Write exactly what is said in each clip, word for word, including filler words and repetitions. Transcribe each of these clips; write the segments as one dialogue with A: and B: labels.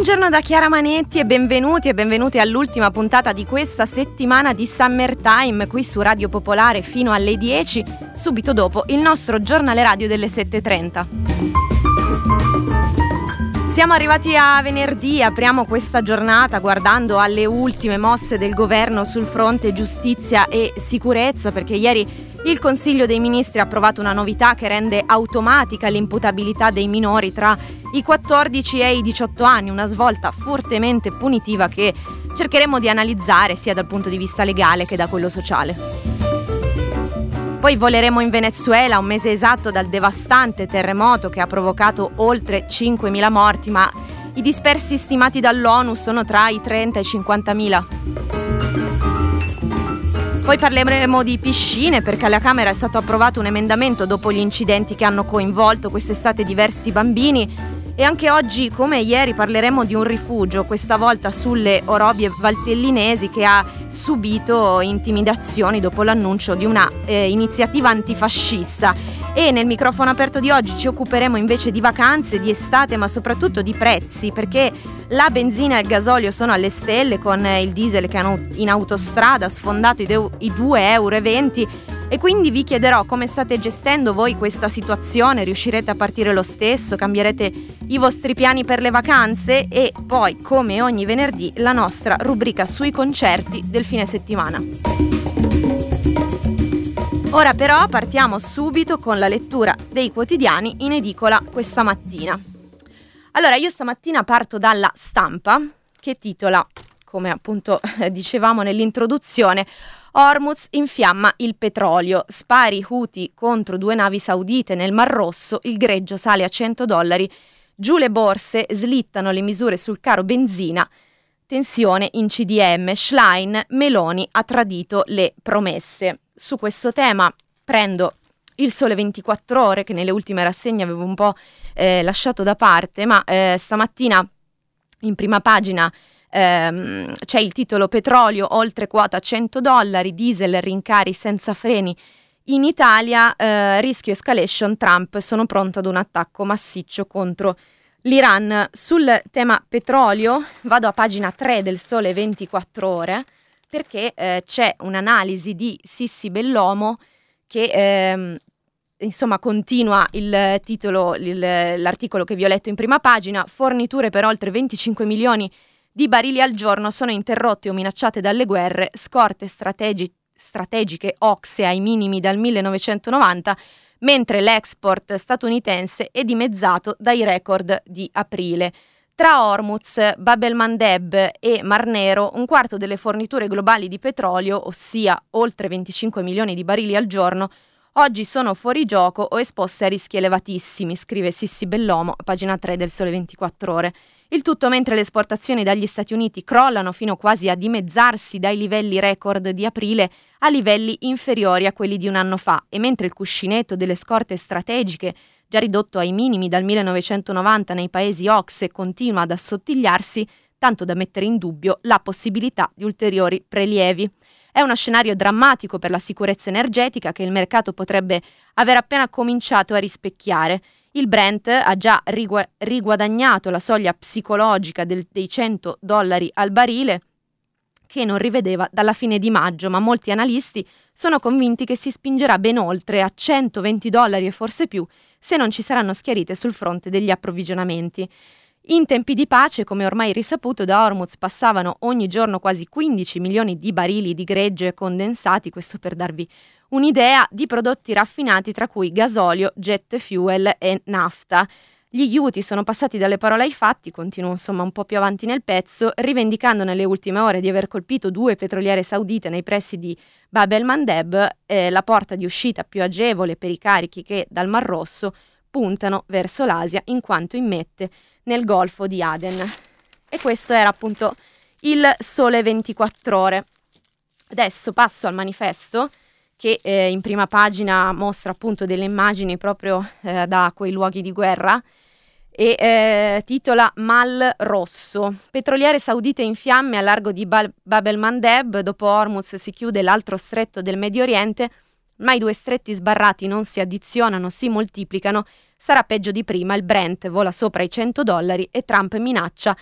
A: Buongiorno da Chiara Manetti e benvenuti e benvenuti all'ultima puntata di questa settimana di Summertime qui su Radio Popolare fino alle dieci, subito dopo il nostro giornale radio delle sette e trenta. Siamo arrivati a venerdì, apriamo questa giornata guardando alle ultime mosse del governo sul fronte giustizia e sicurezza, perché ieri il Consiglio dei Ministri ha approvato una novità che rende automatica l'imputabilità dei minori tra i quattordici e i diciotto anni, una svolta fortemente punitiva che cercheremo di analizzare sia dal punto di vista legale che da quello sociale. Poi voleremo in Venezuela, un mese esatto dal devastante terremoto che ha provocato oltre cinquemila morti, ma i dispersi stimati dall'ONU sono tra i trenta e i cinquantamila. Poi parleremo di piscine, perché alla Camera è stato approvato un emendamento dopo gli incidenti che hanno coinvolto quest'estate diversi bambini. E anche oggi, come ieri, parleremo di un rifugio, questa volta sulle Orobie Valtellinesi, che ha subito intimidazioni dopo l'annuncio di una eh, iniziativa antifascista. E nel microfono aperto di oggi ci occuperemo invece di vacanze, di estate, ma soprattutto di prezzi, perché la benzina e il gasolio sono alle stelle, con il diesel che hanno in autostrada sfondato i due euro e venti. E quindi vi chiederò come state gestendo voi questa situazione, riuscirete a partire lo stesso, cambierete i vostri piani per le vacanze e poi, come ogni venerdì, la nostra rubrica sui concerti del fine settimana. Ora però partiamo subito con la lettura dei quotidiani in edicola questa mattina. Allora, io stamattina parto dalla Stampa, che titola, come appunto dicevamo nell'introduzione, Hormuz infiamma il petrolio, spari Houthi contro due navi saudite nel Mar Rosso, il greggio sale a cento dollari, giù le borse, slittano le misure sul caro benzina, tensione in C D M, Schlein, Meloni ha tradito le promesse. Su questo tema prendo il Sole ventiquattro Ore, che nelle ultime rassegne avevo un po' eh, lasciato da parte, ma eh, stamattina in prima pagina ehm, c'è il titolo Petrolio oltre quota cento dollari, diesel rincari senza freni in Italia, eh, rischio escalation, Trump sono pronto ad un attacco massiccio contro l'Iran. Sul tema petrolio vado a pagina tre del Sole ventiquattro Ore, perché eh, c'è un'analisi di Sissi Bellomo che ehm, insomma continua il titolo, il, l'articolo che vi ho letto in prima pagina. Forniture per oltre venticinque milioni di barili al giorno sono interrotte o minacciate dalle guerre, scorte strategi- strategiche Ocse ai minimi dal millenovecentonovanta, mentre l'export statunitense è dimezzato dai record di aprile. Tra Hormuz, Bab el-Mandeb e Mar Nero, un quarto delle forniture globali di petrolio, ossia oltre venticinque milioni di barili al giorno, oggi sono fuori gioco o esposte a rischi elevatissimi, scrive Sissi Bellomo, a pagina tre del Sole ventiquattro Ore. Il tutto mentre le esportazioni dagli Stati Uniti crollano fino quasi a dimezzarsi dai livelli record di aprile a livelli inferiori a quelli di un anno fa, e mentre il cuscinetto delle scorte strategiche, già ridotto ai minimi dal millenovecentonovanta nei paesi O C S E, continua ad assottigliarsi, tanto da mettere in dubbio la possibilità di ulteriori prelievi. È uno scenario drammatico per la sicurezza energetica che il mercato potrebbe aver appena cominciato a rispecchiare. Il Brent ha già rigu- riguadagnato la soglia psicologica del, dei cento dollari al barile, che non rivedeva dalla fine di maggio, ma molti analisti sono convinti che si spingerà ben oltre a centoventi dollari e forse più se non ci saranno schiarite sul fronte degli approvvigionamenti. In tempi di pace, come ormai risaputo, da Hormuz passavano ogni giorno quasi quindici milioni di barili di greggio e condensati, questo per darvi un'idea, di prodotti raffinati tra cui gasolio, jet fuel e nafta. Gli Houthi sono passati dalle parole ai fatti, continuo insomma un po' più avanti nel pezzo, rivendicando nelle ultime ore di aver colpito due petroliere saudite nei pressi di Bab el-Mandeb, eh, la porta di uscita più agevole per i carichi che dal Mar Rosso puntano verso l'Asia, in quanto immette nel Golfo di Aden. E questo era appunto il Sole ventiquattro Ore. Adesso passo al Manifesto, che eh, in prima pagina mostra appunto delle immagini proprio eh, da quei luoghi di guerra e eh, titola Mal Rosso. Petroliere saudite in fiamme a largo di Bab el-Mandeb, dopo Hormuz si chiude l'altro stretto del Medio Oriente, ma i due stretti sbarrati non si addizionano, si moltiplicano, sarà peggio di prima, il Brent vola sopra i cento dollari e Trump minaccia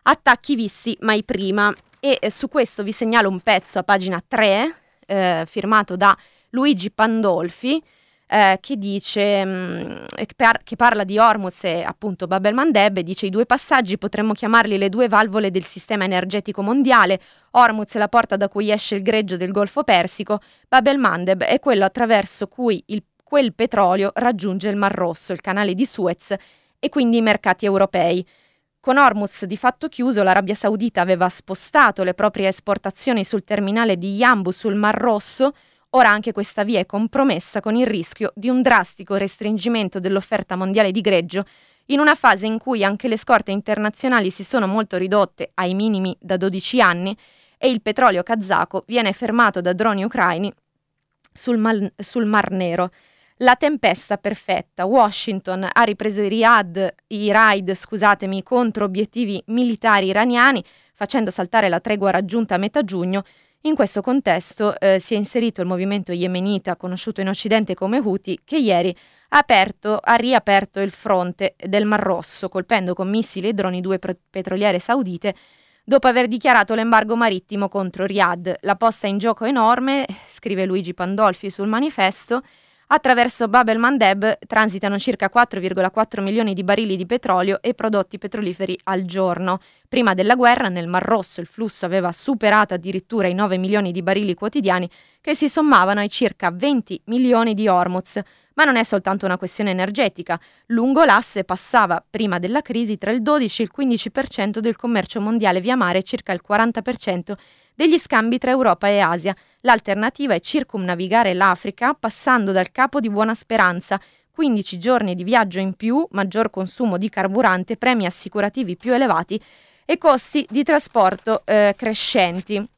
A: attacchi visti mai prima. E eh, su questo vi segnalo un pezzo a pagina tre, eh, firmato da Luigi Pandolfi, eh, che dice mh, che, par- che parla di Hormuz e appunto Bab el-Mandeb, e dice: i due passaggi potremmo chiamarli le due valvole del sistema energetico mondiale. Hormuz è la porta da cui esce il greggio del Golfo Persico, Bab el-Mandeb è quello attraverso cui il, quel petrolio raggiunge il Mar Rosso, il canale di Suez e quindi i mercati europei. Con Hormuz di fatto chiuso, l'Arabia Saudita aveva spostato le proprie esportazioni sul terminale di Yanbu sul Mar Rosso. Ora anche questa via è compromessa, con il rischio di un drastico restringimento dell'offerta mondiale di greggio, in una fase in cui anche le scorte internazionali si sono molto ridotte ai minimi da dodici anni e il petrolio kazako viene fermato da droni ucraini sul, mal- sul Mar Nero. La tempesta perfetta. Washington ha ripreso i riad, i raid, scusatemi, contro obiettivi militari iraniani, facendo saltare la tregua raggiunta a metà giugno. In questo contesto eh, si è inserito il movimento yemenita, conosciuto in Occidente come Houthi, che ieri ha, aperto, ha riaperto il fronte del Mar Rosso, colpendo con missili e droni due pre- petroliere saudite, dopo aver dichiarato l'embargo marittimo contro Riyadh. La posta in gioco enorme, scrive Luigi Pandolfi sul manifesto. Attraverso Bab el-Mandeb transitano circa quattro virgola quattro milioni di barili di petrolio e prodotti petroliferi al giorno. Prima della guerra nel Mar Rosso il flusso aveva superato addirittura i nove milioni di barili quotidiani, che si sommavano ai circa venti milioni di Hormuz. Ma non è soltanto una questione energetica. Lungo l'asse passava, prima della crisi, tra il dodici e il quindici per cento del commercio mondiale via mare e circa il quaranta per cento degli scambi tra Europa e Asia. L'alternativa è circumnavigare l'Africa passando dal Capo di Buona Speranza. quindici giorni di viaggio in più, maggior consumo di carburante, premi assicurativi più elevati e costi di trasporto eh, crescenti.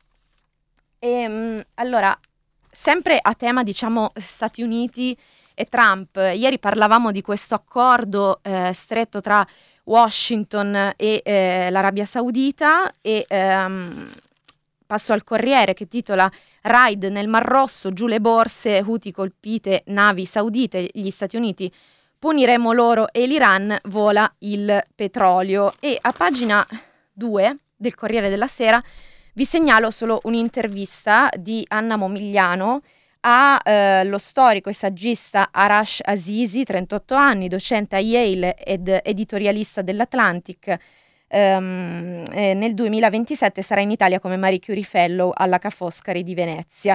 A: E, mh, allora, sempre a tema, diciamo, Stati Uniti e Trump, ieri parlavamo di questo accordo eh, stretto tra Washington e eh, l'Arabia Saudita e ehm, passo al Corriere che titola: raid nel Mar Rosso, giù le borse, Houthi colpite navi saudite, gli Stati Uniti puniremo loro e l'Iran, vola il petrolio. E a pagina due del Corriere della Sera vi segnalo solo un'intervista di Anna Momigliano a eh, lo storico e saggista Arash Azizi, trentotto anni, docente a Yale ed editorialista dell'Atlantic. Um, eh, nel duemilaventisette sarà in Italia come Marie Curie Fellow alla Ca' Foscari di Venezia.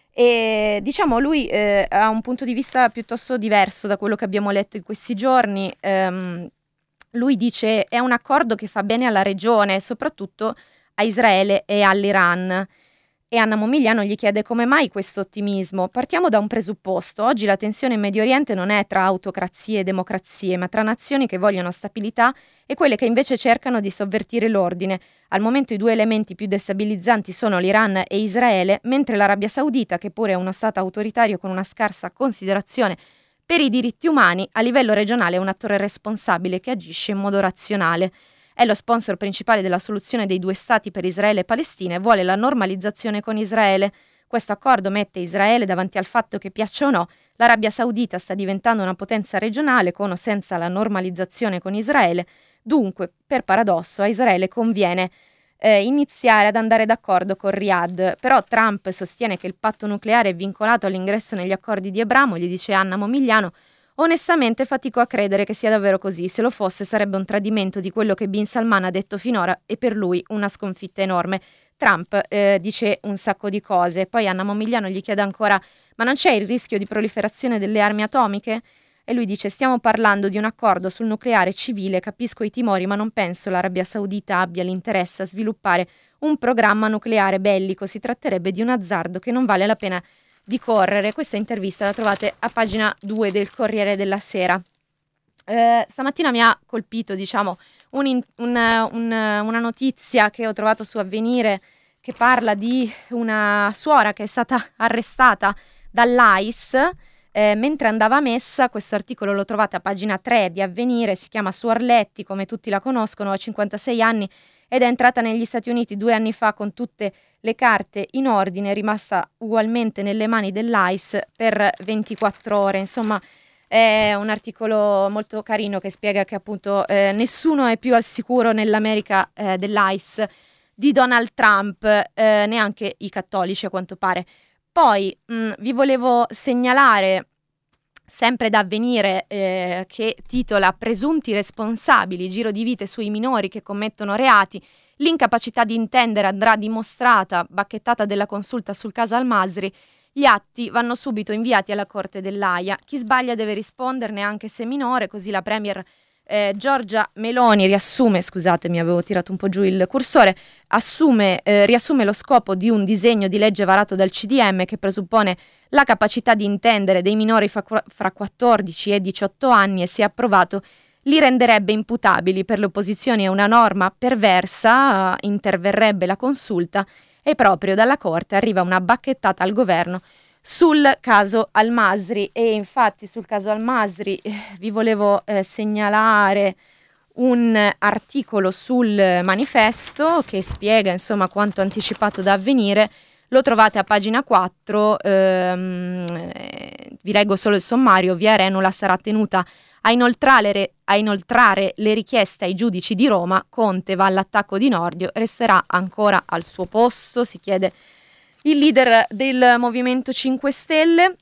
A: E diciamo lui eh, ha un punto di vista piuttosto diverso da quello che abbiamo letto in questi giorni. Um, lui dice è un accordo che fa bene alla regione, soprattutto a Israele e all'Iran. E Anna Momigliano gli chiede come mai questo ottimismo. Partiamo da un presupposto: oggi la tensione in Medio Oriente non è tra autocrazie e democrazie, ma tra nazioni che vogliono stabilità e quelle che invece cercano di sovvertire l'ordine. Al momento i due elementi più destabilizzanti sono l'Iran e Israele, mentre l'Arabia Saudita, che pure è uno stato autoritario con una scarsa considerazione per i diritti umani, a livello regionale è un attore responsabile che agisce in modo razionale. È lo sponsor principale della soluzione dei due stati per Israele e Palestina e vuole la normalizzazione con Israele. Questo accordo mette Israele davanti al fatto che, piaccia o no, l'Arabia Saudita sta diventando una potenza regionale con o senza la normalizzazione con Israele. Dunque, per paradosso, a Israele conviene eh, iniziare ad andare d'accordo con Riyadh. Però Trump sostiene che il patto nucleare è vincolato all'ingresso negli accordi di Abramo, gli dice Anna Momigliano. Onestamente fatico a credere che sia davvero così. Se lo fosse sarebbe un tradimento di quello che Bin Salman ha detto finora e per lui una sconfitta enorme. Trump eh, dice un sacco di cose. Poi Anna Momigliano gli chiede ancora: ma non c'è il rischio di proliferazione delle armi atomiche? E lui dice: stiamo parlando di un accordo sul nucleare civile, capisco i timori, ma non penso l'Arabia Saudita abbia l'interesse a sviluppare un programma nucleare bellico. Si tratterebbe di un azzardo che non vale la pena di correre. Questa intervista la trovate a pagina due del Corriere della Sera. Eh, stamattina mi ha colpito, diciamo, un in, un, un, una notizia che ho trovato su Avvenire che parla di una suora che è stata arrestata dall'A I S eh, mentre andava a messa. Questo articolo lo trovate a pagina tre di Avvenire, si chiama Suorletti, come tutti la conoscono, ha cinquantasei anni ed è entrata negli Stati Uniti due anni fa con tutte le carte in ordine, è rimasta ugualmente nelle mani dell'A I S per ventiquattro ore. Insomma, È un articolo molto carino che spiega che appunto eh, nessuno è più al sicuro nell'America eh, dell'ICE di Donald Trump, eh, neanche i cattolici a quanto pare. Poi mh, vi volevo segnalare, sempre da Avvenire, eh, che titola "Presunti responsabili, giro di vite sui minori che commettono reati, l'incapacità di intendere andrà dimostrata, bacchettata della consulta sul caso Al-Masri, gli atti vanno subito inviati alla Corte dell'Aia, chi sbaglia deve risponderne anche se minore", così la Premier eh, Giorgia Meloni riassume, scusatemi avevo tirato un po' giù il cursore, assume, eh, riassume lo scopo di un disegno di legge varato dal C D M che presuppone la capacità di intendere dei minori fra, fra quattordici e diciotto anni e, se approvato, li renderebbe imputabili. Per le opposizioni è una norma perversa, uh, interverrebbe la consulta e proprio dalla Corte arriva una bacchettata al governo sul caso Al-Masri. E infatti sul caso Al-Masri eh, vi volevo eh, segnalare un articolo sul Manifesto che spiega insomma quanto anticipato da Avvenire. Lo trovate a pagina quattro, ehm, eh, vi leggo solo il sommario. Via Arenula sarà tenuta a inoltrare, a inoltrare le richieste ai giudici di Roma. Conte va all'attacco di Nordio, resterà ancora al suo posto, si chiede il leader del Movimento cinque Stelle.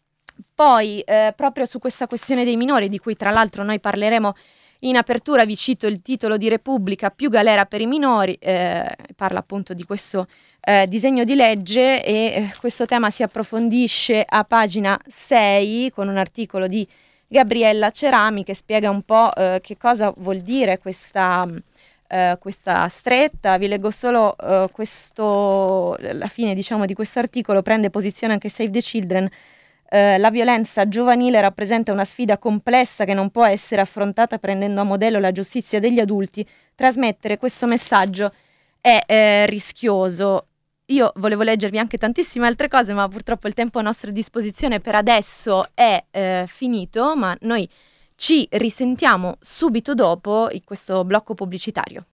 A: Poi eh, proprio su questa questione dei minori, di cui tra l'altro noi parleremo in apertura, vi cito il titolo di Repubblica: "Più galera per i minori", eh, parla appunto di questo eh, disegno di legge e eh, questo tema si approfondisce a pagina sei con un articolo di Gabriella Cerami che spiega un po' eh, che cosa vuol dire questa, eh, questa stretta. Vi leggo solo eh, questo, la fine diciamo di questo articolo. Prende posizione anche Save the Children. Uh, la violenza giovanile rappresenta una sfida complessa che non può essere affrontata prendendo a modello la giustizia degli adulti. Trasmettere questo messaggio è eh, rischioso. Io volevo leggervi anche tantissime altre cose, ma purtroppo il tempo a nostra disposizione per adesso è eh, finito, ma noi ci risentiamo subito dopo in questo blocco pubblicitario.